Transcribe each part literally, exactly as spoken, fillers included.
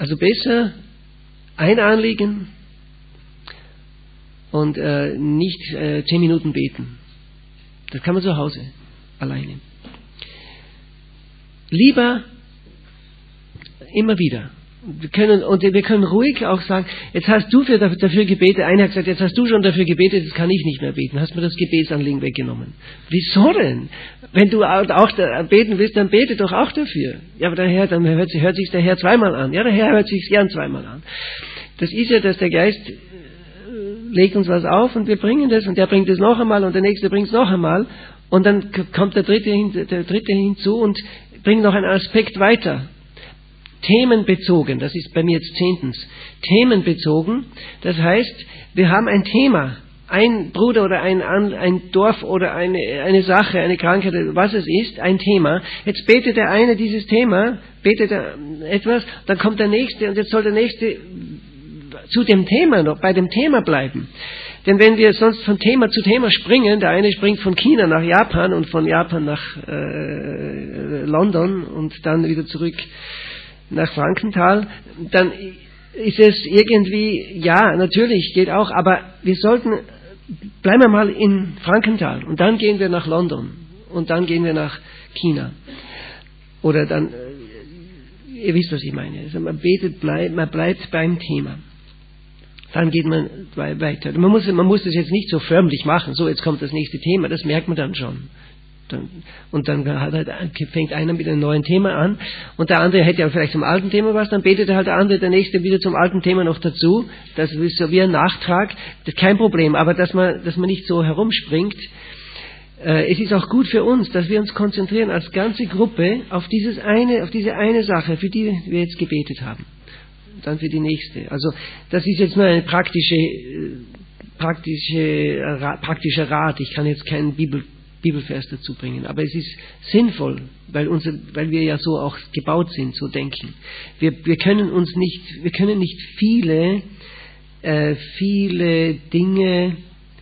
Also besser ein Anliegen und äh, nicht äh, zehn Minuten beten. Das kann man zu Hause alleine. Lieber immer wieder. Wir können, und wir können ruhig auch sagen, jetzt hast du für, dafür gebetet, einer hat gesagt, jetzt hast du schon dafür gebetet, jetzt kann ich nicht mehr beten. Hast mir das Gebetsanliegen weggenommen. Wieso denn? Wenn du auch beten willst, dann bete doch auch dafür. Ja, aber der Herr, dann hört, hört sich der Herr zweimal an. Ja, der Herr hört sich gern zweimal an. Das ist ja, dass der Geist legt uns was auf und wir bringen das und der bringt es noch einmal und der nächste bringt es noch einmal und dann kommt der dritte, hin, der dritte hinzu und bringt noch einen Aspekt weiter. Themenbezogen, das ist bei mir jetzt zehntens. Themenbezogen, das heißt, wir haben ein Thema, ein Bruder oder ein, ein Dorf oder eine, eine Sache, eine Krankheit, was es ist, ein Thema. Jetzt betet der eine dieses Thema, betet er etwas, dann kommt der nächste und jetzt soll der nächste zu dem Thema noch, bei dem Thema bleiben. Denn wenn wir sonst von Thema zu Thema springen, der eine springt von China nach Japan und von Japan nach äh, London und dann wieder zurück nach Frankenthal, dann ist es irgendwie, ja, natürlich, geht auch, aber wir sollten, bleiben wir mal in Frankenthal und dann gehen wir nach London und dann gehen wir nach China. Oder dann, ihr wisst, was ich meine. Also man betet, bleibt, man bleibt beim Thema. Dann geht man weiter. Man muss, man muss das jetzt nicht so förmlich machen, so jetzt kommt das nächste Thema, das merkt man dann schon. Dann, und dann hat halt, fängt einer mit einem neuen Thema an und der andere hätte ja vielleicht zum alten Thema was, dann betet halt der andere, der nächste wieder zum alten Thema noch dazu. Das ist so wie ein Nachtrag, das ist kein Problem, aber dass man, dass man nicht so herumspringt. Äh, es ist auch gut für uns, dass wir uns konzentrieren als ganze Gruppe auf dieses eine, auf diese eine Sache, für die wir jetzt gebetet haben. Und dann für die nächste. Also das ist jetzt nur eine praktische, praktische, praktischer Rat. Ich kann jetzt keinen Bibel Bibelvers dazu bringen. Aber es ist sinnvoll, weil, unser, weil wir ja so auch gebaut sind, so denken. Wir, wir können uns nicht, wir können nicht viele, äh, viele Dinge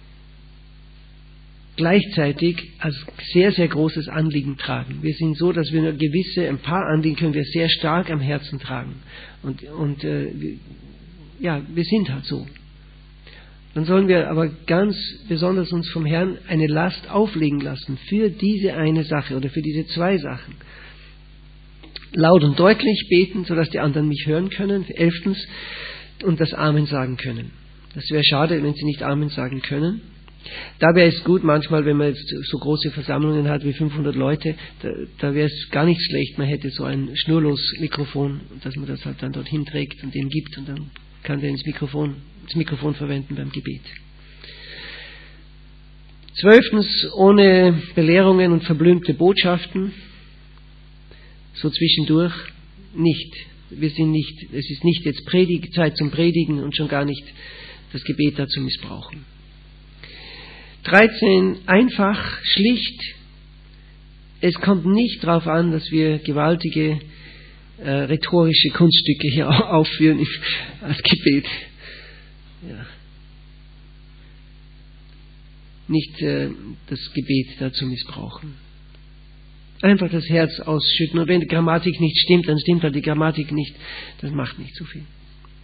gleichzeitig als sehr, sehr großes Anliegen tragen. Wir sind so, dass wir nur gewisse, ein paar Anliegen können wir sehr stark am Herzen tragen. Und, und äh, ja, wir sind halt so. Dann sollen wir aber ganz besonders uns vom Herrn eine Last auflegen lassen für diese eine Sache oder für diese zwei Sachen. Laut und deutlich beten, sodass die anderen mich hören können. Elftens, und das Amen sagen können. Das wäre schade, wenn sie nicht Amen sagen können. Da wäre es gut, manchmal, wenn man jetzt so große Versammlungen hat wie fünfhundert Leute, da, da wäre es gar nicht schlecht, man hätte so ein Schnurlos-Mikrofon, dass man das halt dann dorthin trägt und den gibt und dann kann der ins Mikrofon, das Mikrofon verwenden beim Gebet. Zwölftens, ohne Belehrungen und verblümte Botschaften, so zwischendurch nicht. Wir sind nicht, es ist nicht jetzt Predig, Zeit zum Predigen und schon gar nicht das Gebet dazu missbrauchen. dreizehn, einfach, schlicht. Es kommt nicht darauf an, dass wir gewaltige äh, rhetorische Kunststücke hier aufführen als Gebet. Ja. Nicht äh, das Gebet dazu missbrauchen. Einfach das Herz ausschütten. Und wenn die Grammatik nicht stimmt, dann stimmt halt die Grammatik nicht. Das macht nicht so viel.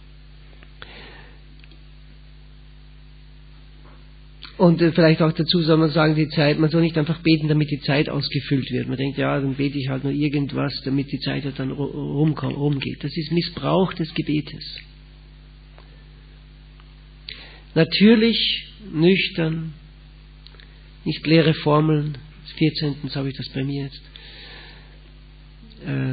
Und äh, vielleicht auch dazu soll man sagen, die Zeit, man soll nicht einfach beten, damit die Zeit ausgefüllt wird. Man denkt, ja, dann bete ich halt nur irgendwas, damit die Zeit halt dann rumkommt, rumgeht. Das ist Missbrauch des Gebetes. Natürlich, nüchtern, nicht leere Formeln. vierzehntens habe ich das bei mir jetzt. Äh,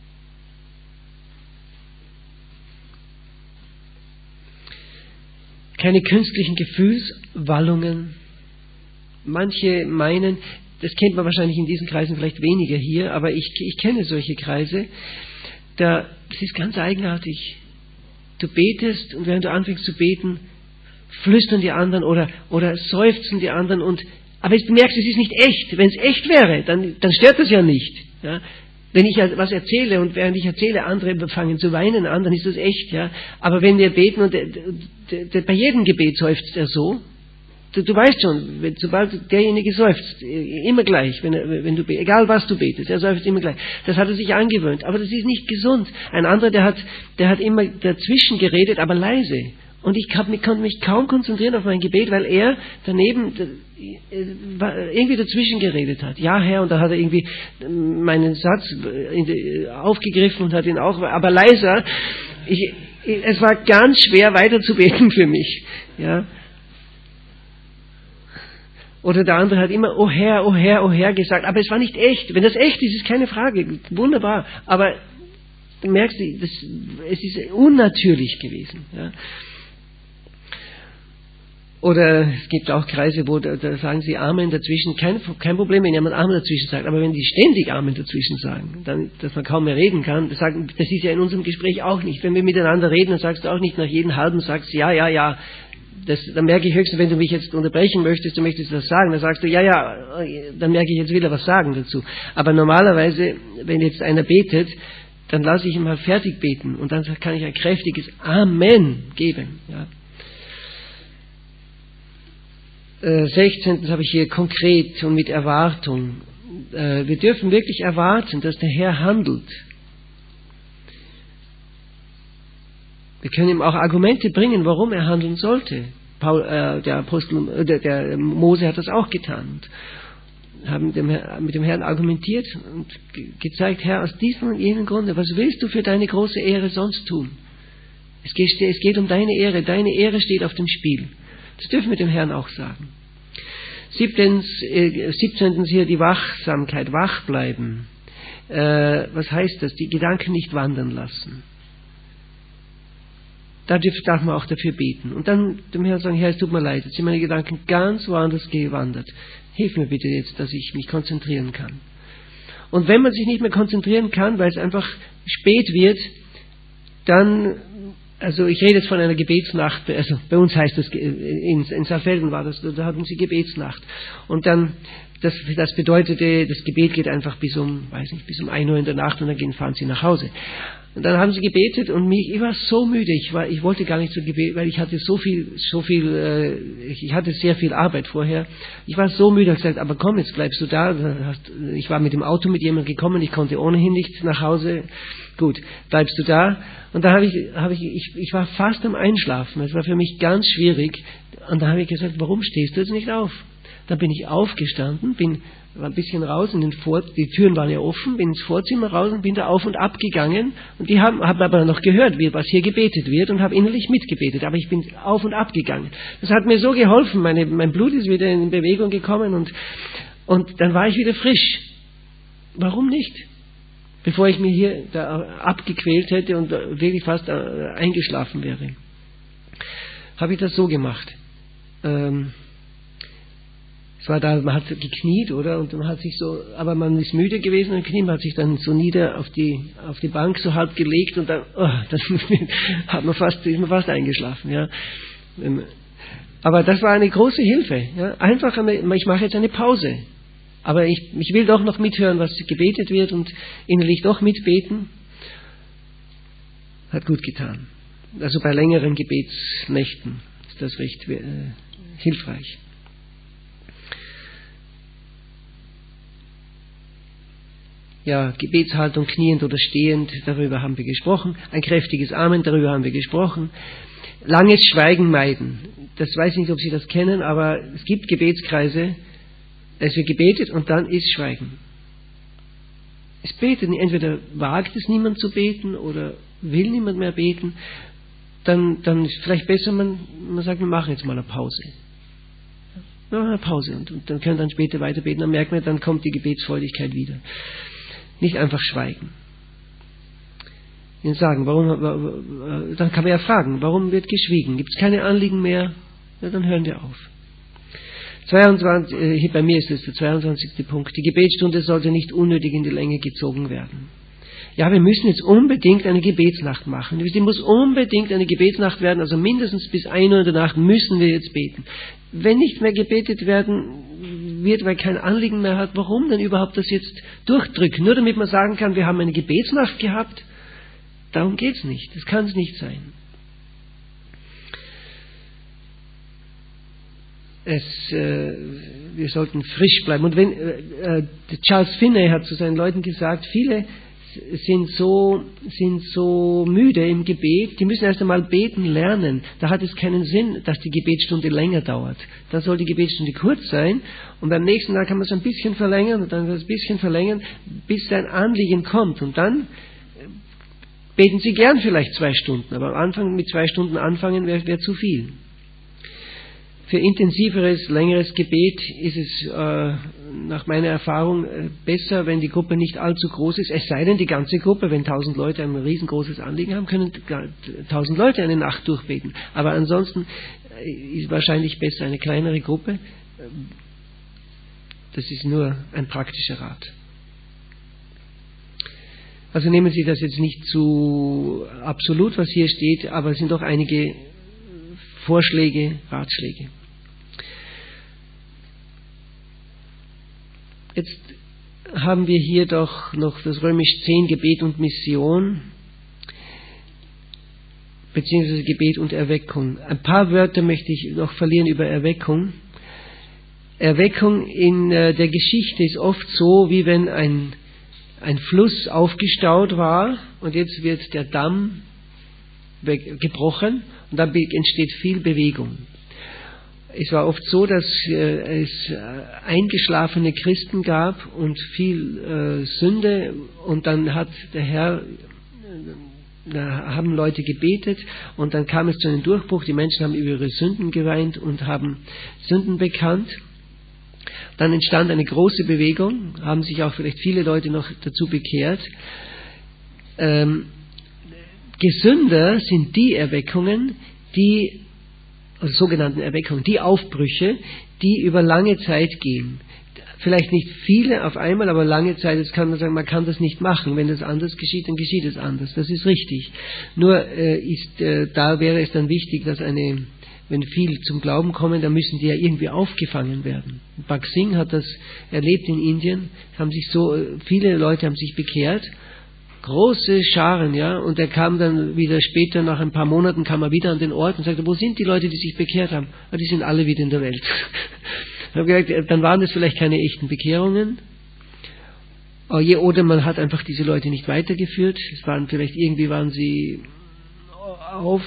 keine künstlichen Gefühlswallungen. Manche meinen, das kennt man wahrscheinlich in diesen Kreisen vielleicht weniger hier, aber ich, ich kenne solche Kreise. Da, das ist ganz eigenartig. Du betest und während du anfängst zu beten, flüstern die anderen oder, oder seufzen die anderen und aber du merkst, es ist nicht echt. Wenn es echt wäre, dann, dann stört das ja nicht. Ja? Wenn ich was erzähle und während ich erzähle, andere fangen zu weinen an, dann ist das echt. Ja? Aber wenn wir beten und der, der, der, bei jedem Gebet seufzt er so, Du, du weißt schon, wenn, sobald derjenige seufzt, immer gleich, wenn, wenn du, egal was du betest, er seufzt immer gleich. Das hat er sich angewöhnt, aber das ist nicht gesund. Ein anderer, der hat, der hat immer dazwischen geredet, aber leise. Und ich konnte mich kaum konzentrieren auf mein Gebet, weil er daneben irgendwie dazwischen geredet hat. Ja, Herr, und da hat er irgendwie meinen Satz aufgegriffen und hat ihn auch, aber leiser. Ich, es war ganz schwer weiterzubeten für mich. Ja. Oder der andere hat immer, oh Herr, oh Herr, oh Herr gesagt, aber es war nicht echt. Wenn das echt ist, ist keine Frage, wunderbar. Aber du merkst, das, es ist unnatürlich gewesen. Ja. Oder es gibt auch Kreise, wo da, da sagen sie Amen dazwischen, kein, kein Problem, wenn jemand Amen dazwischen sagt, aber wenn die ständig Amen dazwischen sagen, dann, dass man kaum mehr reden kann, das, sagen, das ist ja in unserem Gespräch auch nicht. Wenn wir miteinander reden, dann sagst du auch nicht nach jedem halben, sagst ja, ja, ja. Das, dann merke ich höchstens, wenn du mich jetzt unterbrechen möchtest, du möchtest was sagen, dann sagst du, ja, ja, dann merke ich, jetzt will er was sagen dazu. Aber normalerweise, wenn jetzt einer betet, dann lasse ich ihn mal fertig beten und dann kann ich ein kräftiges Amen geben. Ja. Äh, sechzehntens habe ich hier konkret und mit Erwartung. Äh, wir dürfen wirklich erwarten, dass der Herr handelt. Wir können ihm auch Argumente bringen, warum er handeln sollte. Paul, äh, der Apostel, äh, der, der Mose hat das auch getan und haben dem, mit dem Herrn argumentiert und ge- gezeigt, Herr, aus diesem und jenem Grunde, was willst du für deine große Ehre sonst tun? Es geht, es geht um deine Ehre, deine Ehre steht auf dem Spiel. Das dürfen wir dem Herrn auch sagen. Siebtens, äh, siebzehntens hier die Wachsamkeit, wach bleiben. Äh, was heißt das? Die Gedanken nicht wandern lassen. Da darf man auch dafür beten. Und dann dem Herrn sagen, Herr, es tut mir leid, jetzt sind meine Gedanken ganz woanders gewandert. Hilf mir bitte jetzt, dass ich mich konzentrieren kann. Und wenn man sich nicht mehr konzentrieren kann, weil es einfach spät wird, dann, also ich rede jetzt von einer Gebetsnacht, also bei uns heißt das, in, in Saalfelden war das, da hatten sie Gebetsnacht. Und dann, das, das bedeutete, das Gebet geht einfach bis um, weiß nicht, bis um ein Uhr in der Nacht und dann gehen, fahren sie nach Hause. Und dann haben sie gebetet und mich, ich war so müde, ich war, ich wollte gar nicht so gebeten, weil ich hatte so viel, so viel, äh, ich hatte sehr viel Arbeit vorher. Ich war so müde, ich gesagt, aber komm, jetzt bleibst du da. Ich war mit dem Auto mit jemandem gekommen, ich konnte ohnehin nicht nach Hause. Gut, bleibst du da. Und da habe ich, habe ich, ich, ich war fast am Einschlafen. Es war für mich ganz schwierig. Und da habe ich gesagt, warum stehst du jetzt nicht auf? Dann bin ich aufgestanden, bin ein bisschen raus in den Vor, die Türen waren ja offen, bin ins Vorzimmer raus und bin da auf und ab gegangen. Und die haben, haben aber noch gehört, wie, was hier gebetet wird und habe innerlich mitgebetet. Aber ich bin auf und ab gegangen. Das hat mir so geholfen. Meine, mein Blut ist wieder in Bewegung gekommen und, und dann war ich wieder frisch. Warum nicht? Bevor ich mir hier da abgequält hätte und wirklich fast eingeschlafen wäre. Habe ich das so gemacht. Ähm, Es war da, man hat gekniet, oder? Und man hat sich so, aber man ist müde gewesen und kniet, man hat sich dann so nieder auf die, auf die Bank so halb gelegt und dann, oh, dann hat man fast, ist man fast eingeschlafen, ja. Aber das war eine große Hilfe, ja. Einfach eine, ich mache jetzt eine Pause. Aber ich, ich will doch noch mithören, was gebetet wird und innerlich doch mitbeten. Hat gut getan. Also bei längeren Gebetsnächten ist das recht äh, hilfreich. Ja, Gebetshaltung kniend oder stehend, darüber haben wir gesprochen. Ein kräftiges Amen, darüber haben wir gesprochen. Langes Schweigen meiden. Das weiß ich nicht, ob Sie das kennen, aber es gibt Gebetskreise, es wird gebetet und dann ist Schweigen. Es betet, entweder wagt es niemand zu beten oder will niemand mehr beten, dann, dann ist vielleicht besser, man, man sagt, wir machen jetzt mal eine Pause. Ja, eine Pause und, und dann können wir dann später weiter beten, dann merkt man, dann kommt die Gebetsfreudigkeit wieder. Nicht einfach schweigen. Und sagen, warum, dann kann man ja fragen, warum wird geschwiegen? Gibt es keine Anliegen mehr? Ja, dann hören wir auf. zweiundzwanzig, hier bei mir ist es der zweiundzwanzigste Punkt. Die Gebetsstunde sollte nicht unnötig in die Länge gezogen werden. Ja, wir müssen jetzt unbedingt eine Gebetsnacht machen. Sie muss unbedingt eine Gebetsnacht werden, also mindestens bis ein Uhr in der Nacht müssen wir jetzt beten. Wenn nicht mehr gebetet werden wird, weil kein Anliegen mehr hat, warum denn überhaupt das jetzt durchdrücken? Nur damit man sagen kann, wir haben eine Gebetsnacht gehabt? Darum geht's nicht. Das kann es nicht sein. es, äh, wir sollten frisch bleiben. Und wenn äh, Charles Finney hat zu seinen Leuten gesagt, viele sind so, sind so müde im Gebet, die müssen erst einmal beten lernen. Da hat es keinen Sinn, dass die Gebetsstunde länger dauert. Da soll die Gebetsstunde kurz sein und beim nächsten Tag kann man es ein bisschen verlängern und dann ein bisschen verlängern, bis sein Anliegen kommt. Und dann beten Sie gern vielleicht zwei Stunden, aber am Anfang mit zwei Stunden anfangen wäre wär zu viel. Für intensiveres, längeres Gebet ist es äh, nach meiner Erfahrung äh, besser, wenn die Gruppe nicht allzu groß ist. Es sei denn, die ganze Gruppe, wenn tausend Leute ein riesengroßes Anliegen haben, können tausend Leute eine Nacht durchbeten. Aber ansonsten äh, ist wahrscheinlich besser eine kleinere Gruppe. Das ist nur ein praktischer Rat. Also nehmen Sie das jetzt nicht zu absolut, was hier steht, aber es sind doch einige Vorschläge, Ratschläge. Jetzt haben wir hier doch noch das römisch zehn, Gebet und Mission, beziehungsweise Gebet und Erweckung. Ein paar Wörter möchte ich noch verlieren über Erweckung. Erweckung in der Geschichte ist oft so, wie wenn ein, ein Fluss aufgestaut war und jetzt wird der Damm gebrochen und dann entsteht viel Bewegung. Es war oft so, dass äh, es äh, eingeschlafene Christen gab und viel äh, Sünde und dann hat der Herr, äh, da haben Leute gebetet und dann kam es zu einem Durchbruch, die Menschen haben über ihre Sünden geweint und haben Sünden bekannt. Dann entstand eine große Bewegung, haben sich auch vielleicht viele Leute noch dazu bekehrt. Ähm, Gesünder sind die Erweckungen, die also sogenannten Erweckungen, die Aufbrüche, die über lange Zeit gehen. Vielleicht nicht viele auf einmal, aber lange Zeit, jetzt kann man sagen, man kann das nicht machen. Wenn das anders geschieht, dann geschieht es anders. Das ist richtig. Nur äh, ist, äh, da wäre es dann wichtig, dass eine, wenn viel zum Glauben kommen, dann müssen die ja irgendwie aufgefangen werden. Bhag Singh hat das erlebt in Indien, haben sich so, viele Leute haben sich bekehrt, große Scharen, ja, und er kam dann wieder später, nach ein paar Monaten, kam er wieder an den Ort und sagte, wo sind die Leute, die sich bekehrt haben? Ah, die sind alle wieder in der Welt. Ich habe gesagt, dann waren das vielleicht keine echten Bekehrungen, oder man hat einfach diese Leute nicht weitergeführt. Es waren vielleicht irgendwie waren sie auf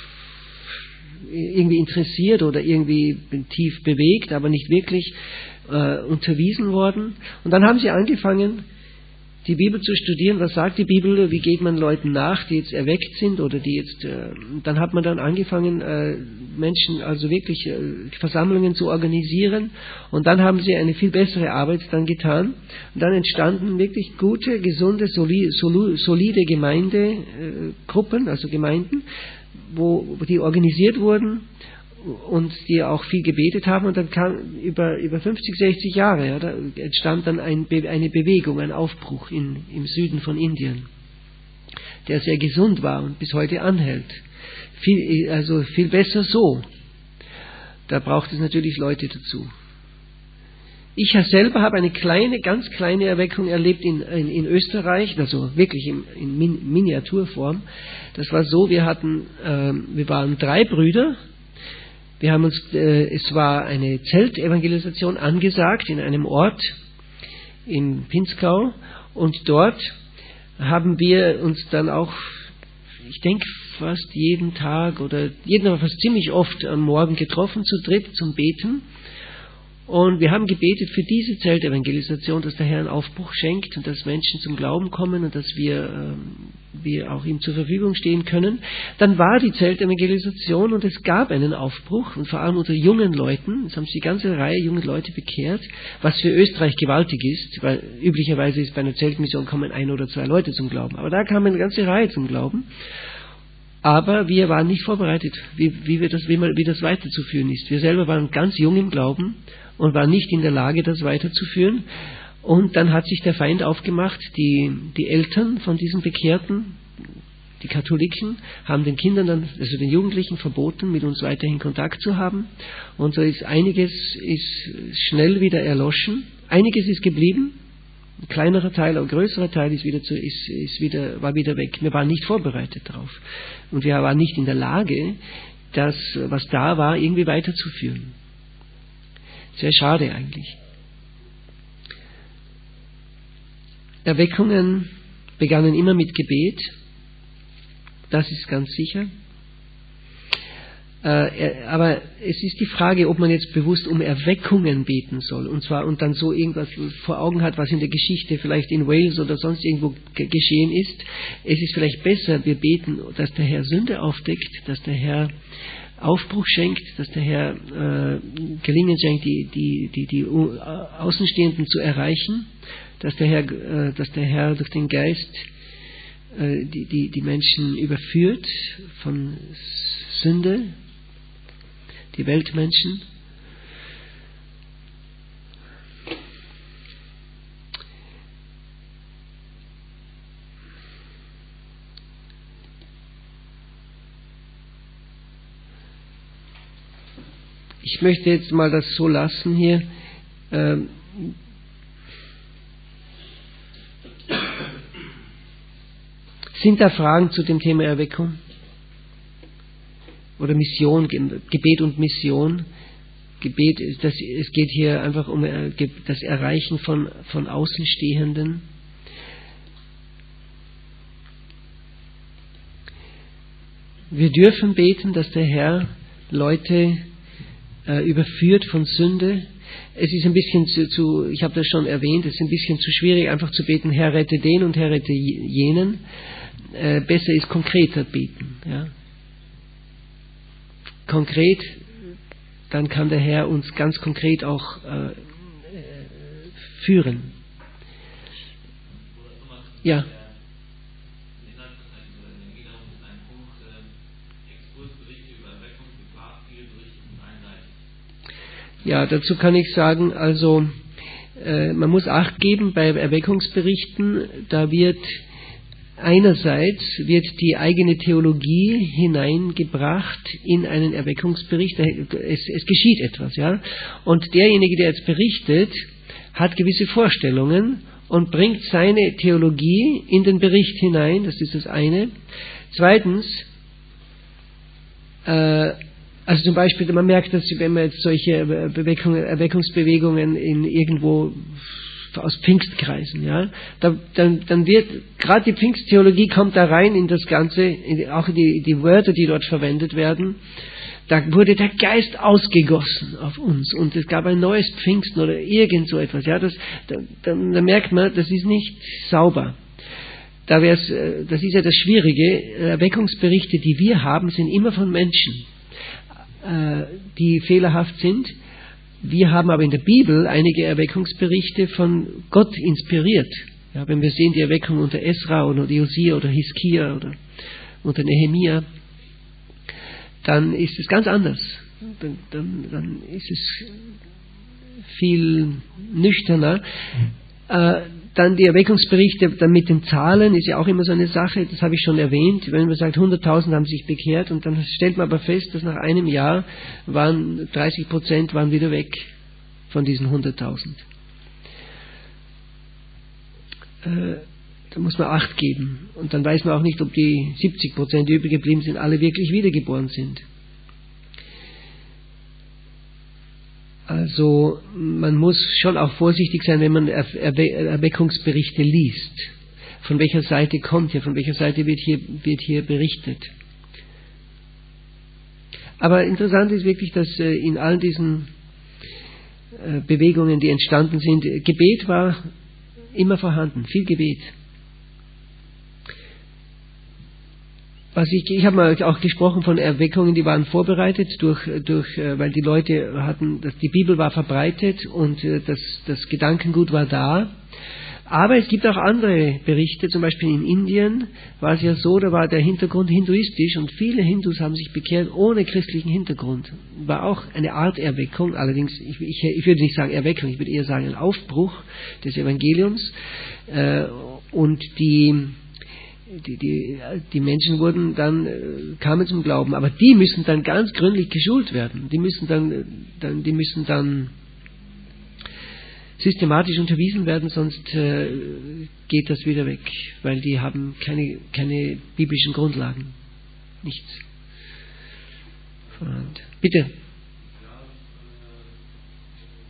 irgendwie interessiert oder irgendwie tief bewegt, aber nicht wirklich äh, unterwiesen worden. Und dann haben sie angefangen, die Bibel zu studieren. Was sagt die Bibel? Wie geht man Leuten nach, die jetzt erweckt sind oder die jetzt, äh, dann hat man dann angefangen, äh, Menschen, also wirklich äh, Versammlungen zu organisieren und dann haben sie eine viel bessere Arbeit dann getan und dann entstanden wirklich gute, gesunde, soli, solu, solide Gemeindegruppen, äh, also Gemeinden, wo, wo die organisiert wurden und die auch viel gebetet haben und dann kam über, über fünfzig, sechzig Jahre, ja, da entstand dann ein, eine Bewegung, ein Aufbruch in, im Süden von Indien, der sehr gesund war und bis heute anhält. Viel, also viel besser so. Da braucht es natürlich Leute dazu. Ich selber habe eine kleine, ganz kleine Erweckung erlebt in, in, in Österreich, also wirklich in, in Min, Miniaturform. Das war so, wir hatten, äh, wir waren drei Brüder. Wir haben uns, äh, es war eine Zeltevangelisation angesagt in einem Ort in Pinzgau und dort haben wir uns dann auch, ich denke fast jeden Tag oder jeden Tag fast ziemlich oft am Morgen getroffen zu dritt zum Beten. Und wir haben gebetet für diese Zeltevangelisation, dass der Herr einen Aufbruch schenkt und dass Menschen zum Glauben kommen und dass wir, äh, wir auch ihm zur Verfügung stehen können. Dann war die Zeltevangelisation und es gab einen Aufbruch und vor allem unter jungen Leuten. Es haben sich die ganze Reihe junger Leute bekehrt, was für Österreich gewaltig ist, weil üblicherweise ist bei einer Zeltmission kommen ein oder zwei Leute zum Glauben. Aber da kam eine ganze Reihe zum Glauben. Aber wir waren nicht vorbereitet, wie, wie, wir das, wie, man, wie das weiterzuführen ist. Wir selber waren ganz jung im Glauben und waren nicht in der Lage, das weiterzuführen. Und dann hat sich der Feind aufgemacht, die, die Eltern von diesen Bekehrten, die Katholiken, haben den Kindern dann, also den Jugendlichen verboten, mit uns weiterhin Kontakt zu haben. Und so ist einiges ist schnell wieder erloschen. Einiges ist geblieben. Ein kleinerer Teil, ein größerer Teil ist wieder zu, ist, ist wieder, war wieder weg. Wir waren nicht vorbereitet darauf. Und wir waren nicht in der Lage, das, was da war, irgendwie weiterzuführen. Sehr schade eigentlich. Erweckungen begannen immer mit Gebet, das ist ganz sicher. Äh, aber es ist die Frage, ob man jetzt bewusst um Erweckungen beten soll, und zwar und dann so irgendwas vor Augen hat, was in der Geschichte vielleicht in Wales oder sonst irgendwo g- geschehen ist. Es ist vielleicht besser, wir beten, dass der Herr Sünde aufdeckt, dass der Herr Aufbruch schenkt, dass der Herr äh, Gelingen schenkt, die, die, die, die Außenstehenden zu erreichen, dass der Herr, äh, dass der Herr durch den Geist äh, die, die, die Menschen überführt von Sünde, die Weltmenschen. Ich möchte jetzt mal das so lassen hier. Ähm, sind da Fragen zu dem Thema Erweckung? Oder Mission, Gebet und Mission? Gebet ist das, es geht hier einfach um das Erreichen von, von Außenstehenden. Wir dürfen beten, dass der Herr Leute äh, überführt von Sünde. Es ist ein bisschen zu, zu ich habe das schon erwähnt, es ist ein bisschen zu schwierig, einfach zu beten, Herr rette den und Herr rette jenen. Äh, besser ist konkreter beten. Ja. Konkret, dann kann der Herr uns ganz konkret auch äh, führen. Ja. Ja, dazu kann ich sagen, also äh, man muss Acht geben bei Erweckungsberichten, da wird einerseits wird die eigene Theologie hineingebracht in einen Erweckungsbericht, es, es geschieht etwas, ja, und derjenige, der jetzt berichtet, hat gewisse Vorstellungen und bringt seine Theologie in den Bericht hinein, das ist das eine. Zweitens, äh, also zum Beispiel, man merkt, dass wenn man jetzt solche Erweckungen, Erweckungsbewegungen in irgendwo aus Pfingstkreisen, ja, da, dann, dann wird, gerade die Pfingsttheologie kommt da rein in das Ganze, in, auch die, die Wörter, die dort verwendet werden, da wurde der Geist ausgegossen auf uns und es gab ein neues Pfingsten oder irgend so etwas, ja, das, da, da, da merkt man, das ist nicht sauber. Da wär's, das ist ja das Schwierige, Erweckungsberichte, die wir haben, sind immer von Menschen, die fehlerhaft sind. Wir haben aber in der Bibel einige Erweckungsberichte von Gott inspiriert. Ja, wenn wir sehen die Erweckung unter Esra oder Josia oder Hiskia oder unter Nehemia, dann ist es ganz anders. Dann, dann, dann ist es viel nüchterner. Äh, dann die Erweckungsberichte dann mit den Zahlen ist ja auch immer so eine Sache, das habe ich schon erwähnt, wenn man sagt, hunderttausend haben sich bekehrt und dann stellt man aber fest, dass nach einem Jahr waren dreißig Prozent waren wieder weg von diesen hunderttausend. Äh, da muss man Acht geben und dann weiß man auch nicht, ob die siebzig Prozent, die übrig geblieben sind, alle wirklich wiedergeboren sind. Also man muss schon auch vorsichtig sein, wenn man Erwe- Erweckungsberichte liest. Von welcher Seite kommt hier, von welcher Seite wird hier, wird hier berichtet. Aber interessant ist wirklich, dass in all diesen Bewegungen, die entstanden sind, Gebet war immer vorhanden, viel Gebet. Was ich, ich habe mal auch gesprochen von Erweckungen, die waren vorbereitet durch, durch, weil die Leute hatten, dass die Bibel war verbreitet und das, das Gedankengut war da. Aber es gibt auch andere Berichte, zum Beispiel in Indien war es ja so, da war der Hintergrund hinduistisch und viele Hindus haben sich bekehrt ohne christlichen Hintergrund. War auch eine Art Erweckung, allerdings, ich, ich, ich würde nicht sagen Erweckung, ich würde eher sagen ein Aufbruch des Evangeliums. Und die Die, die, die Menschen wurden dann, kamen zum Glauben, aber die müssen dann ganz gründlich geschult werden. Die müssen dann, dann, die müssen dann systematisch unterwiesen werden, sonst äh, geht das wieder weg, weil die haben keine, keine biblischen Grundlagen. Nichts. Bitte.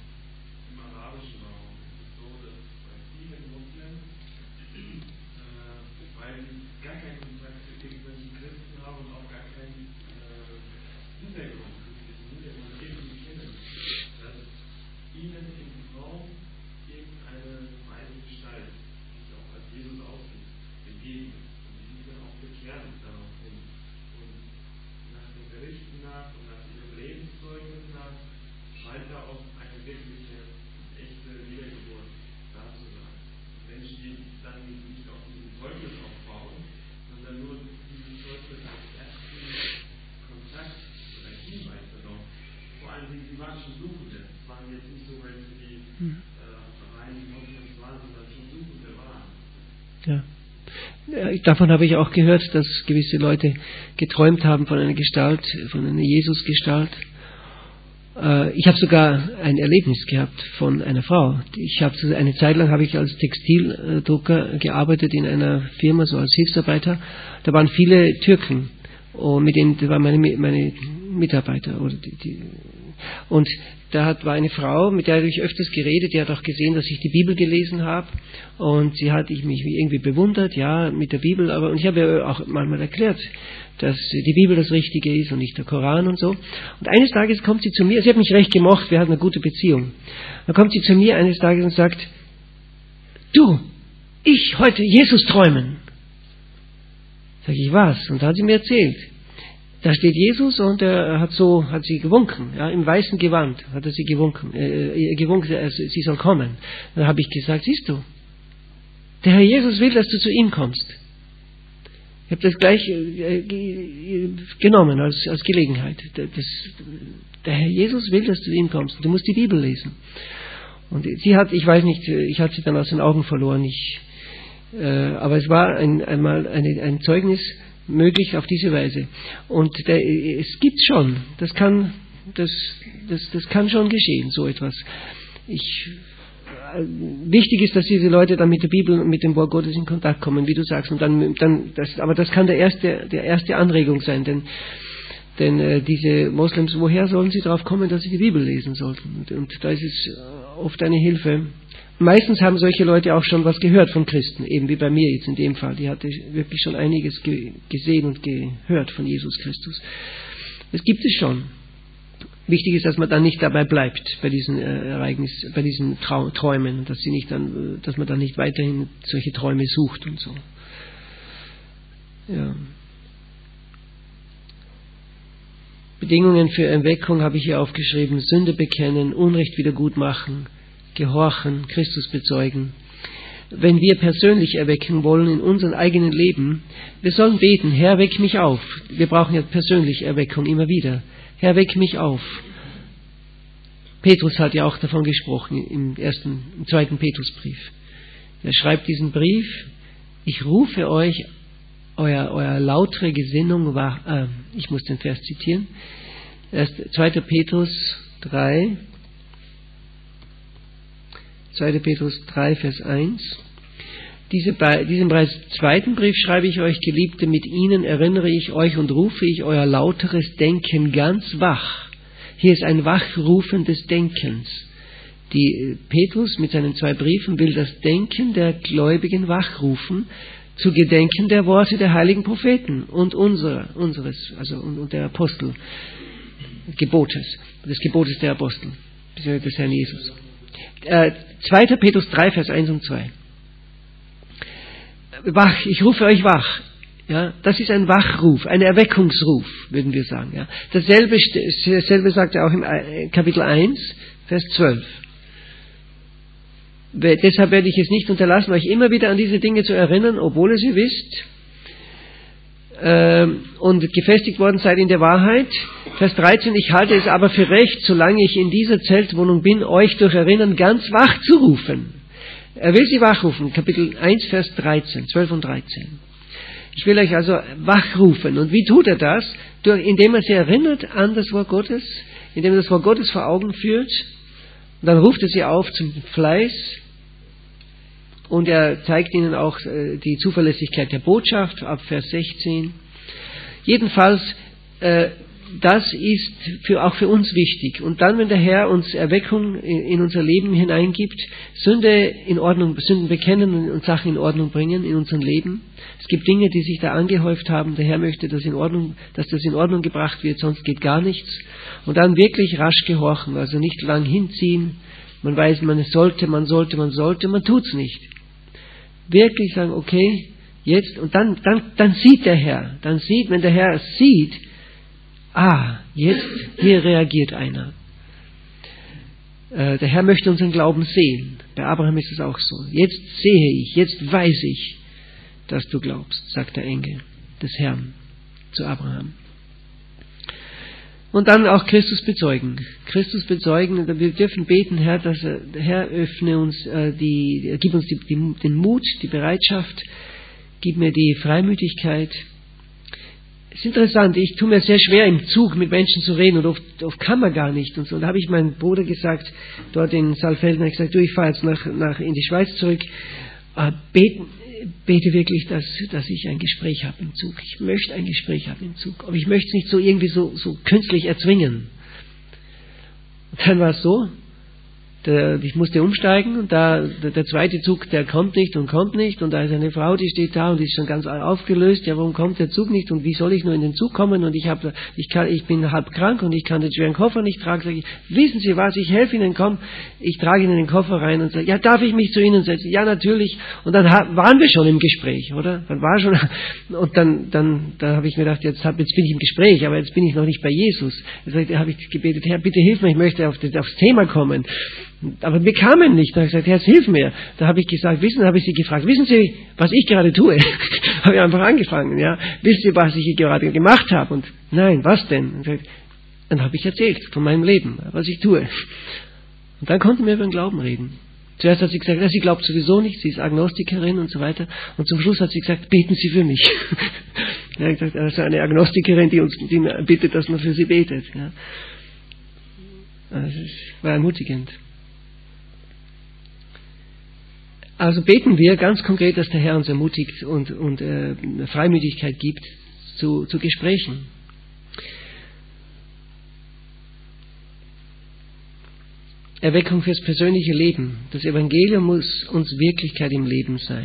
davon habe ich auch gehört, dass gewisse Leute geträumt haben von einer Gestalt, von einer Jesusgestalt. Ich habe sogar ein Erlebnis gehabt von einer Frau. Ich habe eine Zeit lang habe ich als Textildrucker gearbeitet in einer Firma, so als Hilfsarbeiter. Da waren viele Türken, und mit denen, das waren meine, meine Mitarbeiter. Oder die, die, und da hat, war eine Frau, mit der habe ich öfters geredet, die hat auch gesehen, dass ich die Bibel gelesen habe. Und sie hat ich mich irgendwie bewundert, ja, mit der Bibel. Aber und ich habe ihr auch manchmal erklärt, dass die Bibel das Richtige ist und nicht der Koran und so. Und eines Tages kommt sie zu mir, sie hat mich recht gemocht, wir hatten eine gute Beziehung. Dann kommt sie zu mir eines Tages und sagt, du, ich heute Jesus träumen. Sag ich, was? Und da hat sie mir erzählt. Da steht Jesus und er hat so, hat sie gewunken, ja, im weißen Gewand hat er sie gewunken, äh, gewunken, äh, sie soll kommen. Dann habe ich gesagt, siehst du, der Herr Jesus will, dass du zu ihm kommst. Ich habe das gleich äh, genommen als, als Gelegenheit. Das, der Herr Jesus will, dass du zu ihm kommst. Du musst die Bibel lesen. Und sie hat, ich weiß nicht, ich hatte sie dann aus den Augen verloren. Ich, äh, aber es war ein, einmal eine, ein Zeugnis möglich auf diese Weise. Und der, es gibt schon, das kann, das, das, das kann schon geschehen, so etwas. Ich Wichtig ist, dass diese Leute dann mit der Bibel und mit dem Wort Gottes in Kontakt kommen, wie du sagst. Und dann, dann das, aber das kann der erste, der erste Anregung sein, denn, denn äh, diese Moslems, woher sollen sie darauf kommen, dass sie die Bibel lesen sollten? Und, und da ist es oft eine Hilfe. Meistens haben solche Leute auch schon was gehört von Christen, eben wie bei mir jetzt in dem Fall. Die hatte wirklich schon einiges ge- gesehen und gehört von Jesus Christus. Das gibt es schon. Wichtig ist, dass man dann nicht dabei bleibt bei diesen äh, Ereignissen, bei diesen Trau- Träumen, dass sie nicht dann, dass man dann nicht weiterhin solche Träume sucht und so. Ja. Bedingungen für Erweckung habe ich hier aufgeschrieben: Sünde bekennen, Unrecht wiedergutmachen, gehorchen, Christus bezeugen. Wenn wir persönlich erwecken wollen in unserem eigenen Leben, wir sollen beten: Herr, weck mich auf. Wir brauchen ja persönlich Erweckung immer wieder. Herr, weck mich auf. Petrus hat ja auch davon gesprochen im ersten, im zweiten Petrusbrief. Er schreibt diesen Brief: Ich rufe euch, euer, euer lautere Gesinnung war, äh, ich muss den Vers zitieren, erst zweiter Petrus drei, zweiter Petrus drei, Vers eins. Diese, diesen bereits zweiten Brief schreibe ich euch, Geliebte, mit ihnen erinnere ich euch und rufe ich euer lauteres Denken ganz wach. Hier ist ein Wachrufen des Denkens. Die Petrus mit seinen zwei Briefen will das Denken der Gläubigen wachrufen, zu Gedenken der Worte der heiligen Propheten und unserer, unseres, also und der Apostel, Gebotes, des Gebotes der Apostel, des Herrn Jesus. Äh, zweiter Petrus drei, Vers eins und zwei. Wach, ich rufe euch wach. Ja, das ist ein Wachruf, ein Erweckungsruf, würden wir sagen. Ja. Dasselbe, dasselbe sagt er auch im Kapitel eins, Vers zwölf. Deshalb werde ich es nicht unterlassen, euch immer wieder an diese Dinge zu erinnern, obwohl ihr sie wisst äh, und gefestigt worden seid in der Wahrheit. Vers dreizehn, ich halte es aber für recht, solange ich in dieser Zeltwohnung bin, euch durch Erinnern ganz wach zu rufen. Er will sie wachrufen, Kapitel eins, Vers dreizehn, zwölf und dreizehn. Ich will euch also wachrufen. Und wie tut er das? Durch, indem er sie erinnert an das Wort Gottes, indem er das Wort Gottes vor Augen führt. Und dann ruft er sie auf zum Fleiß. Und er zeigt ihnen auch äh, die Zuverlässigkeit der Botschaft, ab Vers sechzehn. Jedenfalls, äh, das ist für, auch für uns wichtig. Und dann, wenn der Herr uns Erweckung in, in unser Leben hineingibt, Sünde in Ordnung, Sünden bekennen und Sachen in Ordnung bringen in unserem Leben. Es gibt Dinge, die sich da angehäuft haben. Der Herr möchte, dass, in Ordnung, dass das in Ordnung gebracht wird, sonst geht gar nichts. Und dann wirklich rasch gehorchen, also nicht lang hinziehen. Man weiß, man sollte, man sollte, man sollte, man tut's nicht. Wirklich sagen, okay, jetzt, und dann, dann, dann sieht der Herr, dann sieht, wenn der Herr es sieht, ah, jetzt, hier reagiert einer. Äh, der Herr möchte unseren Glauben sehen. Bei Abraham ist es auch so. Jetzt sehe ich, jetzt weiß ich, dass du glaubst, sagt der Engel des Herrn zu Abraham. Und dann auch Christus bezeugen. Christus bezeugen, wir dürfen beten, Herr, dass er, der Herr öffne uns, äh, die, gib uns die, die, den Mut, die Bereitschaft, gib mir die Freimütigkeit. Es ist interessant, ich tue mir sehr schwer, im Zug mit Menschen zu reden und oft, oft kann man gar nicht. Und so. Und da habe ich meinem Bruder gesagt, dort in Saalfelden, habe ich gesagt, du, ich fahre jetzt nach, nach, in die Schweiz zurück, äh, beten, bete wirklich, dass, dass ich ein Gespräch habe im Zug. Ich möchte ein Gespräch haben im Zug, aber ich möchte es nicht so irgendwie so, so künstlich erzwingen. Und dann war es so, der, ich musste umsteigen und da der, der zweite Zug, der kommt nicht und kommt nicht und da ist eine Frau, die steht da und die ist schon ganz aufgelöst. Ja, warum kommt der Zug nicht und wie soll ich nur in den Zug kommen und ich habe, ich kann, ich bin halb krank und ich kann den schweren Koffer nicht tragen. Sag ich, wissen Sie was? Ich helfe Ihnen, komm, ich trage Ihnen den Koffer rein und sage, ja, darf ich mich zu Ihnen setzen? Ja, natürlich. Und dann waren wir schon im Gespräch, oder? Dann war schon und dann, dann, da habe ich mir gedacht, jetzt, hab, jetzt bin ich im Gespräch, aber jetzt bin ich noch nicht bei Jesus. Da habe ich gebetet, Herr, bitte hilf mir, ich möchte auf das, aufs Thema kommen. Aber wir kamen nicht. Da habe ich gesagt, Herr, hilf mir. Da habe ich gesagt, wissen, habe ich Sie gefragt, wissen Sie, was ich gerade tue? Habe ich einfach angefangen, ja. Wissen Sie, was ich gerade gemacht habe? Und nein, was denn? Und gesagt, dann habe ich erzählt von meinem Leben, was ich tue. Und dann konnten wir über den Glauben reden. Zuerst hat sie gesagt, ja, sie glaubt sowieso nicht, sie ist Agnostikerin und so weiter. Und zum Schluss hat sie gesagt, beten Sie für mich. Er hat gesagt, also eine Agnostikerin, die uns die bittet, dass man für sie betet. Ja. Also es war ermutigend. Also beten wir ganz konkret, dass der Herr uns ermutigt und, und äh, Freimütigkeit gibt zu, zu Gesprächen. Erweckung fürs persönliche Leben. Das Evangelium muss uns Wirklichkeit im Leben sein.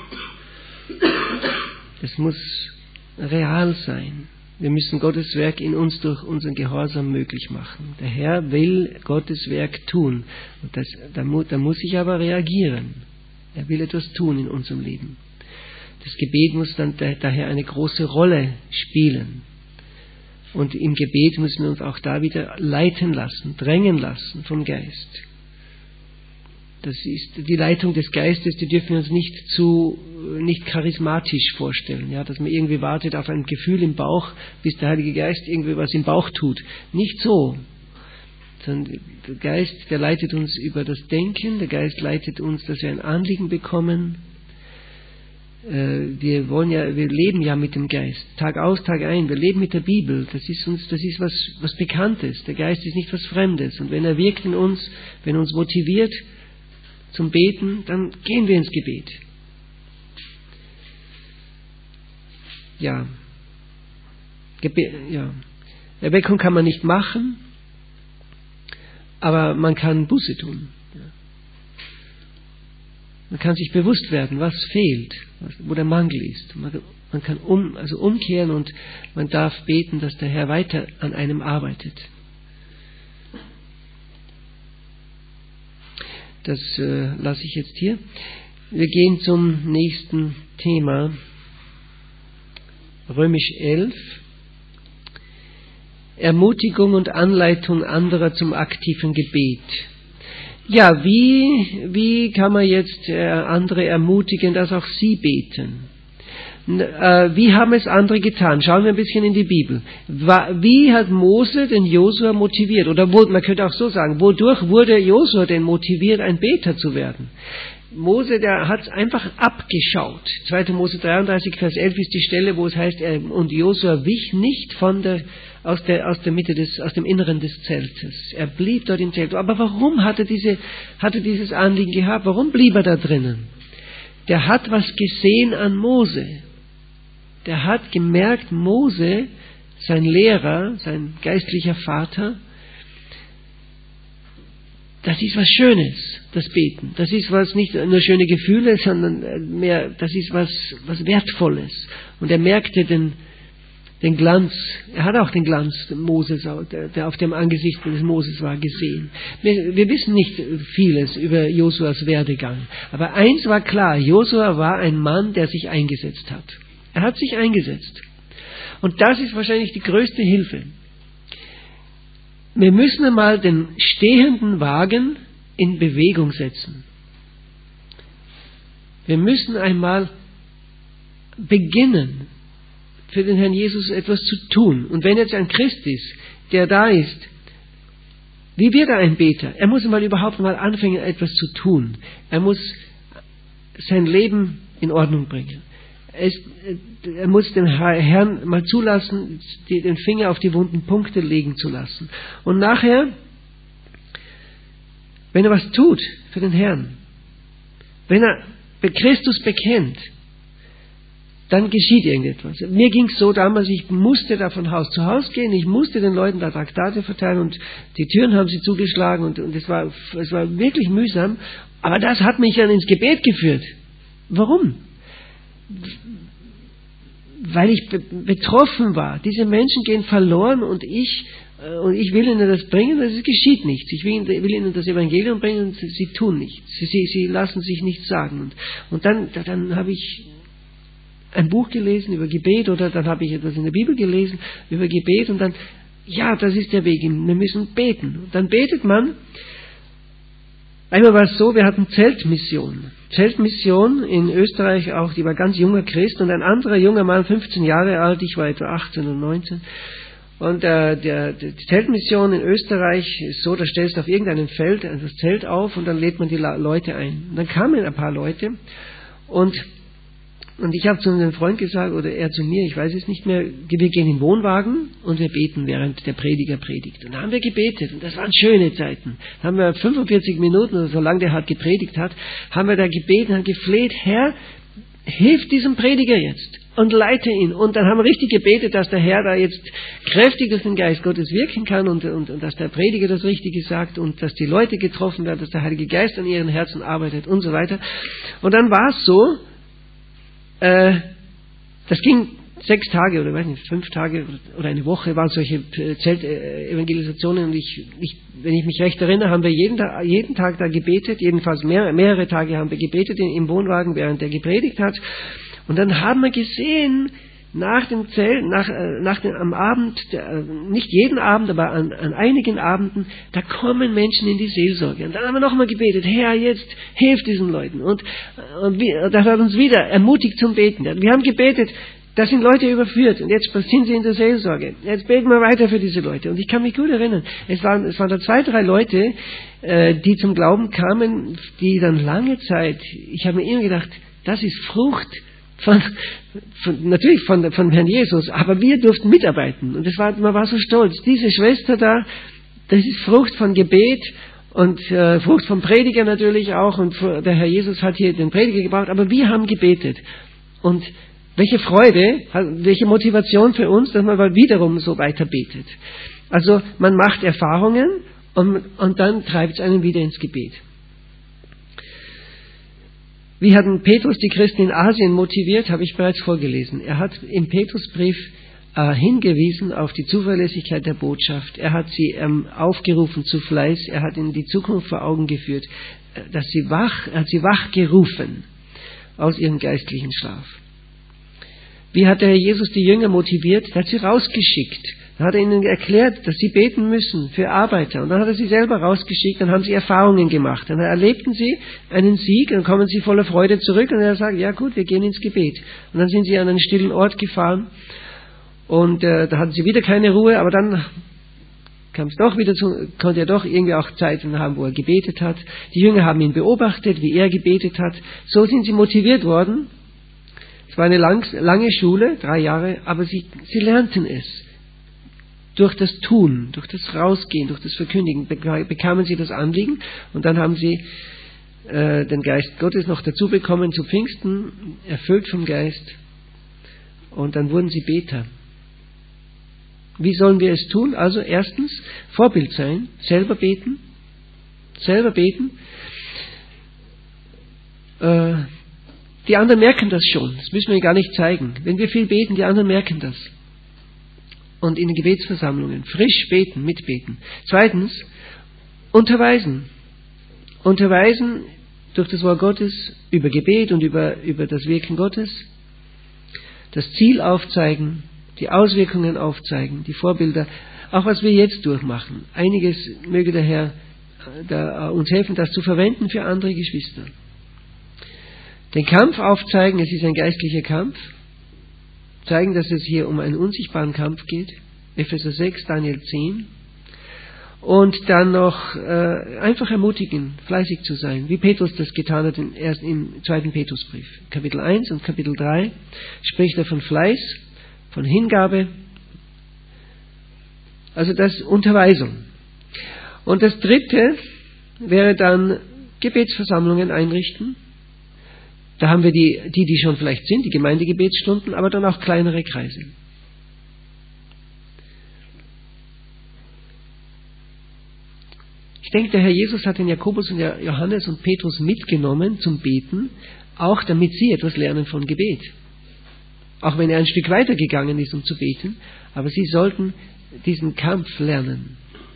Es muss real sein. Wir müssen Gottes Werk in uns durch unseren Gehorsam möglich machen. Der Herr will Gottes Werk tun. Und das, da, mu, da muss ich aber reagieren. Er will etwas tun in unserem Leben. Das Gebet muss dann daher eine große Rolle spielen. Und im Gebet müssen wir uns auch da wieder leiten lassen, drängen lassen vom Geist. Das ist die Leitung des Geistes, die dürfen wir uns nicht zu, nicht charismatisch vorstellen, ja, dass man irgendwie wartet auf ein Gefühl im Bauch, bis der Heilige Geist irgendwie was im Bauch tut. Nicht so. Sondern der Geist, der leitet uns über das Denken, der Geist leitet uns, dass wir ein Anliegen bekommen. Wir wollen ja, wir leben ja mit dem Geist, Tag aus, Tag ein, wir leben mit der Bibel, das ist uns, das ist was, was Bekanntes, der Geist ist nicht was Fremdes und wenn er wirkt in uns, wenn er uns motiviert zum Beten, dann gehen wir ins Gebet. Ja, Gebe- ja. Erweckung kann man nicht machen, aber man kann Buße tun. Man kann sich bewusst werden, was fehlt, wo der Mangel ist. Man kann um, also umkehren und man darf beten, dass der Herr weiter an einem arbeitet. Das äh, lasse ich jetzt hier. Wir gehen zum nächsten Thema. Römisch elf. Ermutigung und Anleitung anderer zum aktiven Gebet. Ja, wie, wie kann man jetzt äh, andere ermutigen, dass auch sie beten? N- äh, wie haben es andere getan? Schauen wir ein bisschen in die Bibel. Wa- wie hat Mose den Josua motiviert? Oder wo, man könnte auch so sagen, wodurch wurde Josua denn motiviert, ein Beter zu werden? Mose, der hat es einfach abgeschaut. zweiter Mose dreiunddreißig, Vers elf ist die Stelle, wo es heißt, er, und Josua wich nicht von der, aus der, aus der Mitte des, aus dem Inneren des Zeltes. Er blieb dort im Zelt. Aber warum hat er diese, hat er dieses Anliegen gehabt? Warum blieb er da drinnen? Der hat was gesehen an Mose. Der hat gemerkt, Mose, sein Lehrer, sein geistlicher Vater, das ist was Schönes, das Beten. Das ist was, nicht nur schöne Gefühle, sondern mehr, das ist was, was Wertvolles. Und er merkte den, den Glanz, er hat auch den Glanz Moses, der, der auf dem Angesicht des Moses war, gesehen. Wir, wir wissen nicht vieles über Josuas Werdegang. Aber eins war klar, Josua war ein Mann, der sich eingesetzt hat. Er hat sich eingesetzt. Und das ist wahrscheinlich die größte Hilfe. Wir müssen einmal den stehenden Wagen in Bewegung setzen. Wir müssen einmal beginnen, für den Herrn Jesus etwas zu tun. Und wenn jetzt ein Christ ist, der da ist, wie wird er ein Beter? Er muss mal überhaupt mal anfangen, etwas zu tun. Er muss sein Leben in Ordnung bringen. Es, er muss dem Herrn mal zulassen, die, den Finger auf die wunden Punkte legen zu lassen. Und nachher, wenn er was tut für den Herrn, wenn er Christus bekennt, dann geschieht irgendetwas. Mir ging es so damals, ich musste da von Haus zu Haus gehen, ich musste den Leuten da Traktate verteilen und die Türen haben sie zugeschlagen und, und es war, es war wirklich mühsam. Aber das hat mich dann ins Gebet geführt. Warum? Weil ich be- betroffen war. Diese Menschen gehen verloren und ich, äh, und ich will ihnen das bringen, es geschieht nichts. Ich will, will ihnen das Evangelium bringen und sie, sie tun nichts. Sie, sie, sie lassen sich nichts sagen. Und, und dann, dann habe ich ein Buch gelesen über Gebet oder dann habe ich etwas in der Bibel gelesen über Gebet und dann, ja, das ist der Weg, wir müssen beten. Und dann betet man. Einmal war es so, wir hatten Zeltmission. Zeltmission in Österreich auch, die war ganz junger Christ und ein anderer junger Mann, fünfzehn Jahre alt, ich war etwa achtzehn und neunzehn. Und äh, der, die Zeltmission in Österreich ist so, da stellst du auf irgendeinem Feld das Zelt auf und dann lädt man die Leute ein. Und dann kamen ein paar Leute und Und ich habe zu einem Freund gesagt, oder er zu mir, ich weiß es nicht mehr, wir gehen in den Wohnwagen und wir beten, während der Prediger predigt. Und da haben wir gebetet und das waren schöne Zeiten. Da haben wir fünfundvierzig Minuten, oder so lange der halt gepredigt hat, haben wir da gebeten und gefleht, Herr, hilf diesem Prediger jetzt und leite ihn. Und dann haben wir richtig gebetet, dass der Herr da jetzt kräftig durch den Geist Gottes wirken kann und, und, und dass der Prediger das Richtige sagt und dass die Leute getroffen werden, dass der Heilige Geist an ihren Herzen arbeitet und so weiter. Und dann war es so, das ging sechs Tage oder weiß nicht, fünf Tage oder eine Woche waren solche Zeltevangelisationen und ich, ich, wenn ich mich recht erinnere, haben wir jeden, jeden Tag da gebetet, jedenfalls mehr, mehrere Tage haben wir gebetet im Wohnwagen, während der gepredigt hat. Und dann haben wir gesehen, nach dem Zelt, nach, nach dem, am Abend, nicht jeden Abend, aber an, an einigen Abenden, da kommen Menschen in die Seelsorge. Und dann haben wir nochmal gebetet, Herr, jetzt hilf diesen Leuten. Und, und wir, das hat uns wieder ermutigt zum Beten. Wir haben gebetet, da sind Leute überführt und jetzt sind sie in der Seelsorge. Jetzt beten wir weiter für diese Leute. Und ich kann mich gut erinnern, es waren, es waren da zwei, drei Leute, äh, die zum Glauben kamen, die dann lange Zeit, ich habe mir immer gedacht, das ist Frucht Von, von, natürlich von, von Herrn Jesus, aber wir durften mitarbeiten. Und das war, man war so stolz. Diese Schwester da, das ist Frucht von Gebet und äh, Frucht vom Prediger natürlich auch. Und der Herr Jesus hat hier den Prediger gebraucht, aber wir haben gebetet. Und welche Freude, welche Motivation für uns, dass man mal wiederum so weiter betet. Also man macht Erfahrungen und, und dann treibt es einen wieder ins Gebet. Wie hat Petrus die Christen in Asien motiviert, habe ich bereits vorgelesen. Er hat im Petrusbrief äh, hingewiesen auf die Zuverlässigkeit der Botschaft. Er hat sie ähm, aufgerufen zu Fleiß. Er hat ihnen die Zukunft vor Augen geführt, äh, dass sie wach, er hat sie wach gerufen aus ihrem geistlichen Schlaf. Wie hat der Herr Jesus die Jünger motiviert? Er hat sie rausgeschickt. Dann hat er ihnen erklärt, dass sie beten müssen für Arbeiter. Und dann hat er sie selber rausgeschickt, dann haben sie Erfahrungen gemacht. Dann erlebten sie einen Sieg, dann kommen sie voller Freude zurück und er sagt, ja gut, wir gehen ins Gebet. Und dann sind sie an einen stillen Ort gefahren und äh, da hatten sie wieder keine Ruhe, aber dann kam es doch wieder zu, konnte er doch irgendwie auch Zeiten haben, wo er gebetet hat. Die Jünger haben ihn beobachtet, wie er gebetet hat. So sind sie motiviert worden. Es war eine lang, lange Schule, drei Jahre, aber sie, sie lernten es. Durch das Tun, durch das Rausgehen, durch das Verkündigen bekamen sie das Anliegen und dann haben sie äh, den Geist Gottes noch dazu bekommen zu Pfingsten, erfüllt vom Geist und dann wurden sie Beter. Wie sollen wir es tun? Also erstens, Vorbild sein, selber beten, selber beten. Äh, die anderen merken das schon, das müssen wir gar nicht zeigen. Wenn wir viel beten, die anderen merken das. Und in den Gebetsversammlungen frisch beten, mitbeten. Zweitens, unterweisen. Unterweisen durch das Wort Gottes über Gebet und über, über das Wirken Gottes. Das Ziel aufzeigen, die Auswirkungen aufzeigen, die Vorbilder, auch was wir jetzt durchmachen. Einiges möge der Herr da uns helfen, das zu verwenden für andere Geschwister. Den Kampf aufzeigen, es ist ein geistlicher Kampf. Zeigen, dass es hier um einen unsichtbaren Kampf geht. Epheser sechs, Daniel zehn. Und dann noch äh, einfach ermutigen, fleißig zu sein, wie Petrus das getan hat in, erst im zweiten Petrusbrief. Kapitel eins und Kapitel drei spricht er von Fleiß, von Hingabe, also das Unterweisung. Und das dritte wäre dann Gebetsversammlungen einrichten. Da haben wir die, die, die schon vielleicht sind, die Gemeindegebetsstunden, aber dann auch kleinere Kreise. Ich denke, der Herr Jesus hat den Jakobus und der Johannes und Petrus mitgenommen zum Beten, auch damit sie etwas lernen von Gebet. Auch wenn er ein Stück weiter gegangen ist, um zu beten, aber sie sollten diesen Kampf lernen.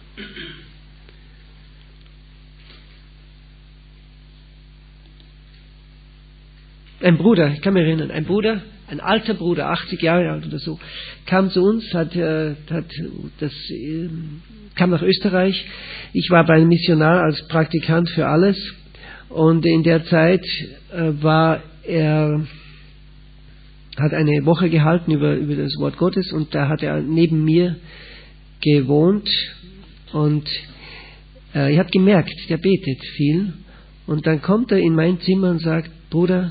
Ein Bruder, ich kann mich erinnern, ein Bruder, ein alter Bruder, achtzig Jahre alt oder so, kam zu uns, hat, äh, hat das, äh, kam nach Österreich. Ich war bei einem Missionar als Praktikant für alles und in der Zeit äh, war er, hat eine Woche gehalten über, über das Wort Gottes und da hat er neben mir gewohnt und äh, ich habe gemerkt, der betet viel und dann kommt er in mein Zimmer und sagt, Bruder,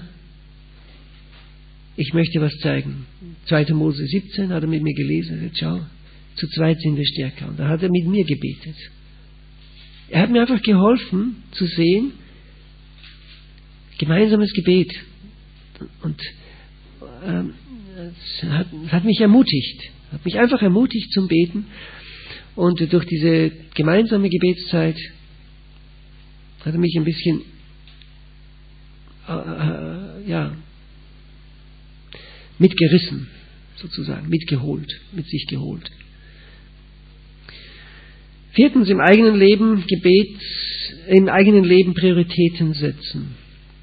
ich möchte was zeigen. zweiter Mose siebzehn hat er mit mir gelesen. Er sagt, schau, zu zweit sind wir stärker. Und da hat er mit mir gebetet. Er hat mir einfach geholfen zu sehen, gemeinsames Gebet. Und ähm, es hat, es hat mich ermutigt. Hat mich einfach ermutigt zum Beten. Und durch diese gemeinsame Gebetszeit hat er mich ein bisschen äh, äh, ja mitgerissen, sozusagen, mitgeholt, mit sich geholt. Viertens, im eigenen Leben Gebet, im eigenen Leben Prioritäten setzen.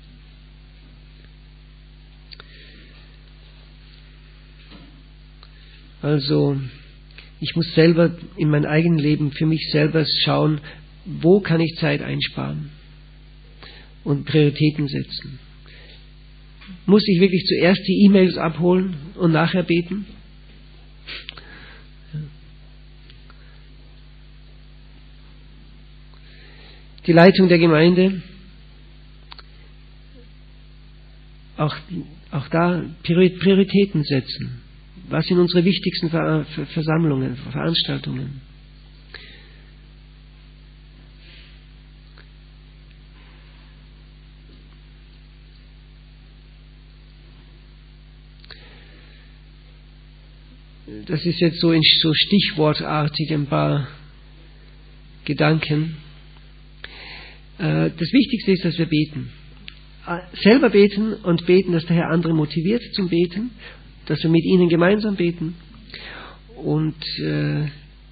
Also, ich muss selber in mein eigenes Leben für mich selber schauen, wo kann ich Zeit einsparen und Prioritäten setzen. Muss ich wirklich zuerst die E-Mails abholen und nachher beten? Die Leitung der Gemeinde, auch, auch da Prioritäten setzen. Was sind unsere wichtigsten Versammlungen, Veranstaltungen? Das ist jetzt so in so stichwortartig ein paar Gedanken. Das Wichtigste ist, dass wir beten. Selber beten und beten, dass der Herr andere motiviert zum Beten, dass wir mit ihnen gemeinsam beten. Und äh,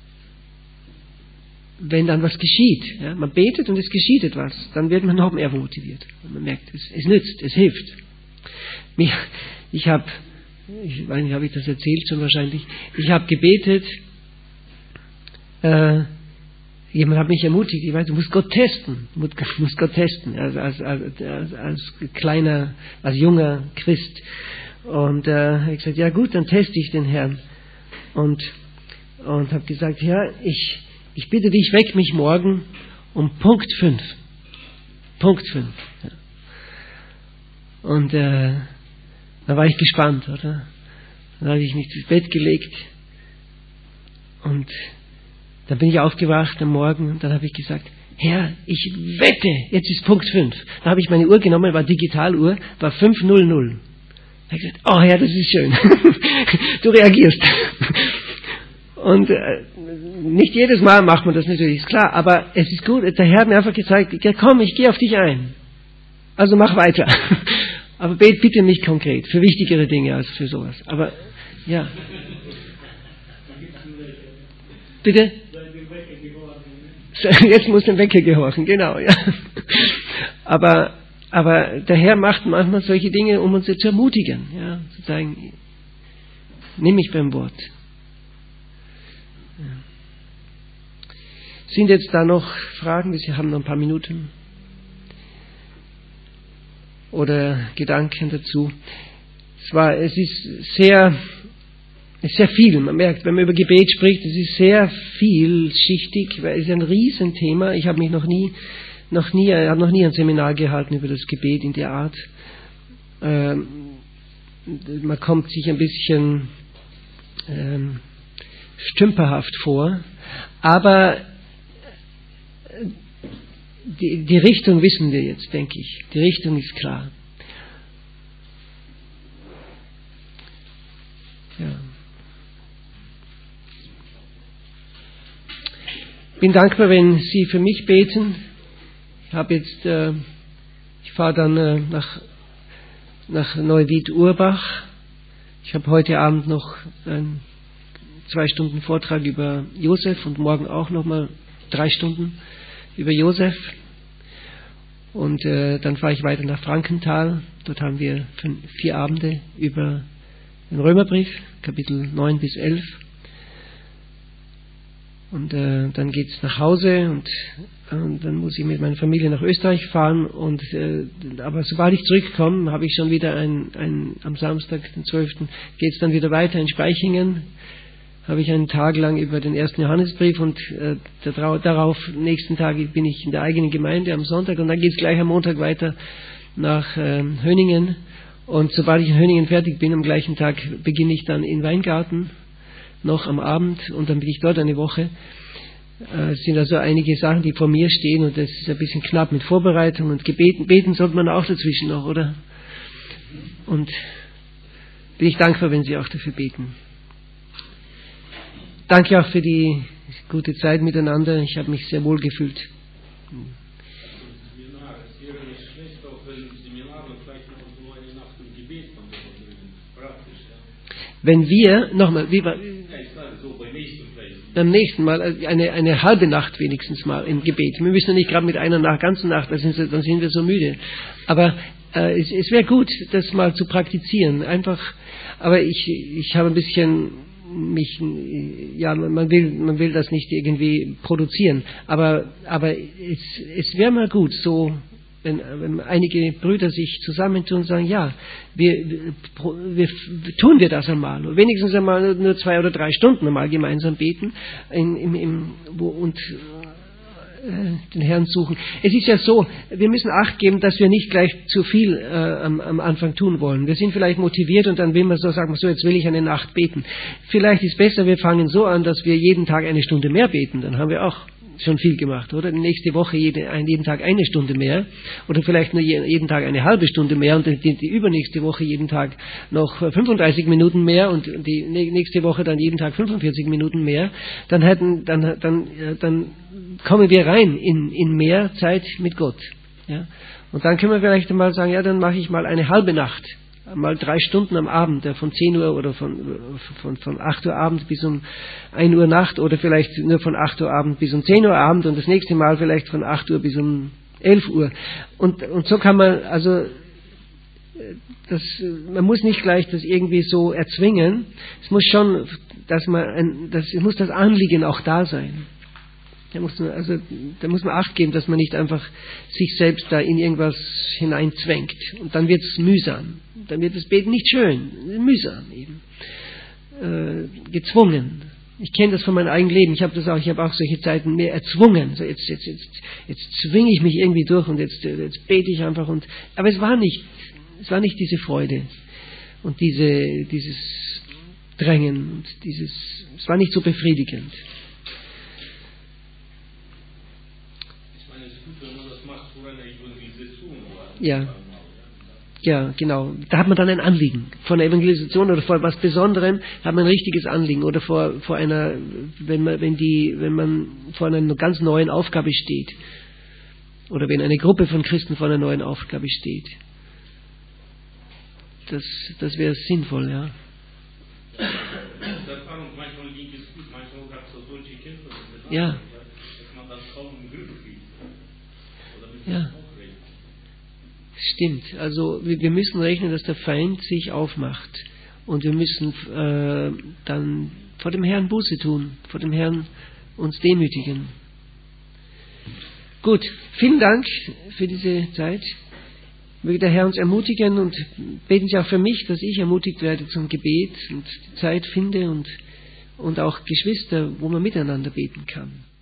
wenn dann was geschieht, ja, man betet und es geschieht etwas, dann wird man noch mehr motiviert. Man merkt, es, es nützt, es hilft. Ich habe Ich weiß nicht, habe ich das erzählt schon wahrscheinlich. Ich habe gebetet, äh, jemand hat mich ermutigt, ich weiß, du musst Gott testen, du musst Gott testen, als, als, als, als, als kleiner, als junger Christ. Und äh, habe ich gesagt, ja gut, dann teste ich den Herrn. Und, und habe gesagt, ja, ich, ich bitte dich, weck mich morgen um Punkt fünf. Punkt fünf. Ja. Und äh, da war ich gespannt, oder? Dann habe ich mich ins Bett gelegt und dann bin ich aufgewacht am Morgen und dann habe ich gesagt, Herr, ich wette, jetzt ist Punkt fünf. Da habe ich meine Uhr genommen, war Digitaluhr, war fünf null null. Da habe ich gesagt, oh Herr, das ist schön. Du reagierst. Und äh, nicht jedes Mal macht man das natürlich, ist klar, aber es ist gut, der Herr hat mir einfach gezeigt, ja komm, ich gehe auf dich ein. Also mach weiter. Aber bet bitte nicht konkret, für wichtigere Dinge als für sowas. Aber, ja. Bitte? Jetzt muss ein Wecker gehorchen, genau, ja. Aber, aber der Herr macht manchmal solche Dinge, um uns zu ermutigen, ja, zu sagen, nimm mich beim Wort. Ja. Sind jetzt da noch Fragen? Wir haben noch ein paar Minuten. Oder Gedanken dazu. Es war, es ist sehr Es ist sehr viel. Man merkt, wenn man über Gebet spricht, es ist sehr vielschichtig, weil es ist ein Riesenthema. Ich habe mich noch nie, noch nie, ich habe noch nie ein Seminar gehalten über das Gebet in der Art. Ähm, man kommt sich ein bisschen ähm, stümperhaft vor, aber die, die Richtung wissen wir jetzt, denke ich. Die Richtung ist klar. Ja. Ich bin dankbar, wenn Sie für mich beten. Ich habe jetzt, äh, ich fahre dann äh, nach, nach Neuwied-Urbach. Ich habe heute Abend noch einen zwei Stunden Vortrag über Josef und morgen auch nochmal drei Stunden über Josef. Und äh, dann fahre ich weiter nach Frankenthal. Dort haben wir fünf, vier Abende über den Römerbrief, Kapitel neun bis elf. Und äh, dann geht es nach Hause und, und dann muss ich mit meiner Familie nach Österreich fahren. Und äh, aber sobald ich zurückkomme, habe ich schon wieder ein, ein am Samstag, den zwölften geht es dann wieder weiter in Speichingen. Habe ich einen Tag lang über den ersten Johannesbrief und äh, darauf, nächsten Tag bin ich in der eigenen Gemeinde am Sonntag und dann geht es gleich am Montag weiter nach äh, Höningen. Und sobald ich in Höningen fertig bin, am gleichen Tag beginne ich dann in Weingarten noch am Abend und dann bin ich dort eine Woche. Äh, es sind also einige Sachen, die vor mir stehen und das ist ein bisschen knapp mit Vorbereitung und Gebeten. Beten sollte man auch dazwischen noch, oder? Und bin ich dankbar, wenn Sie auch dafür beten. Danke auch für die gute Zeit miteinander. Ich habe mich sehr wohl gefühlt. Wenn wir, nochmal, wie war, beim nächsten Mal, eine, eine halbe Nacht wenigstens mal im Gebet. Wir müssen ja nicht gerade mit einer Nacht, ganzen Nacht, dann sind, dann sind wir so müde. Aber äh, es, es wäre gut, das mal zu praktizieren. Einfach, aber ich, ich habe ein bisschen mich, ja, man will, man will das nicht irgendwie produzieren. Aber, aber es, es wäre mal gut, so, wenn, wenn einige Brüder sich zusammentun und sagen, ja, wir, wir, tun wir das einmal. Und wenigstens einmal nur zwei oder drei Stunden einmal gemeinsam beten in, im, im, wo, und äh, den Herrn suchen. Es ist ja so, wir müssen Acht geben, dass wir nicht gleich zu viel äh, am, am Anfang tun wollen. Wir sind vielleicht motiviert und dann will man so sagen, so jetzt will ich eine Nacht beten. Vielleicht ist besser, wir fangen so an, dass wir jeden Tag eine Stunde mehr beten. Dann haben wir auch schon viel gemacht, oder? Nächste Woche jede, ein, jeden Tag eine Stunde mehr oder vielleicht nur je, jeden Tag eine halbe Stunde mehr und die, die übernächste Woche jeden Tag noch fünfunddreißig Minuten mehr und die nächste Woche dann jeden Tag fünfundvierzig Minuten mehr, dann hätten, dann, dann, dann kommen wir rein in, in mehr Zeit mit Gott. Ja? Und dann können wir vielleicht mal sagen, ja, dann mache ich mal eine halbe Nacht. Mal drei Stunden am Abend, von zehn Uhr oder von, von, von acht Uhr Abend bis um ein Uhr Nacht oder vielleicht nur von acht Uhr Abend bis um zehn Uhr Abend und das nächste Mal vielleicht von acht Uhr bis um elf Uhr. Und, und so kann man, also, das, man muss nicht gleich das irgendwie so erzwingen. Es muss schon, dass man, ein, das, es muss das Anliegen auch da sein. Da muss man, also, da muss man Acht geben, dass man nicht einfach sich selbst da in irgendwas hineinzwängt. Und dann wird es mühsam. Dann wird das Beten nicht schön, mühsam eben. Äh, gezwungen. Ich kenne das von meinem eigenen Leben. Ich habe das auch, ich habe auch solche Zeiten mehr erzwungen. So jetzt, jetzt, jetzt, jetzt zwinge ich mich irgendwie durch und jetzt, jetzt bete ich einfach und, aber es war nicht, es war nicht diese Freude und diese, dieses Drängen und dieses, es war nicht so befriedigend. Ja, ja, genau. Da hat man dann ein Anliegen. Vor einer Evangelisation oder vor was Besonderem hat man ein richtiges Anliegen. Oder vor, vor einer, wenn man, wenn die, wenn man vor einer ganz neuen Aufgabe steht. Oder wenn eine Gruppe von Christen vor einer neuen Aufgabe steht. Das, das wäre sinnvoll, ja. Ja. Ja. Stimmt, also wir müssen rechnen, dass der Feind sich aufmacht und wir müssen äh, dann vor dem Herrn Buße tun, vor dem Herrn uns demütigen. Gut, vielen Dank für diese Zeit. Möge der Herr uns ermutigen und beten Sie auch für mich, dass ich ermutigt werde zum Gebet und die Zeit finde und, und auch Geschwister, wo man miteinander beten kann.